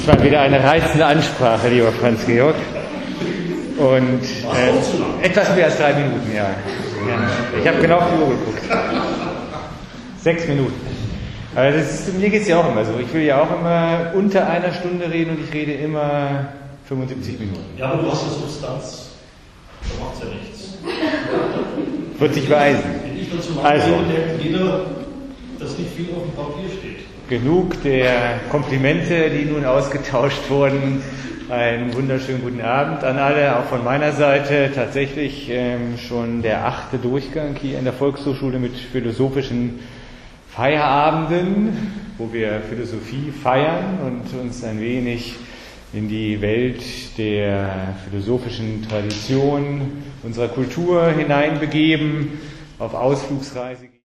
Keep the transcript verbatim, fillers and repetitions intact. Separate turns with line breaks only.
Es war wieder eine reizende Ansprache, lieber Franz-Georg. Und äh, etwas mehr als drei Minuten, ja. ja. Ich habe genau auf die Uhr geguckt. Sechs Minuten. Aber das ist, mir geht es ja auch immer so. Ich will ja auch immer unter einer Stunde reden und ich rede immer fünfundsiebzig Minuten.
Ja, aber du hast ja Substanz. Da macht es ja nichts.
Wird sich beeisen.
Wenn ich dazu
Also,
denkt jeder, dass nicht viel auf dem Papier steht.
Genug der Komplimente, die nun ausgetauscht wurden. Einen wunderschönen guten Abend an alle, auch von meiner Seite. Tatsächlich ähm, schon der achte Durchgang hier in der Volkshochschule mit philosophischen Feierabenden, wo wir Philosophie feiern und uns ein wenig in die Welt der philosophischen Tradition unserer Kultur hineinbegeben, auf Ausflugsreise.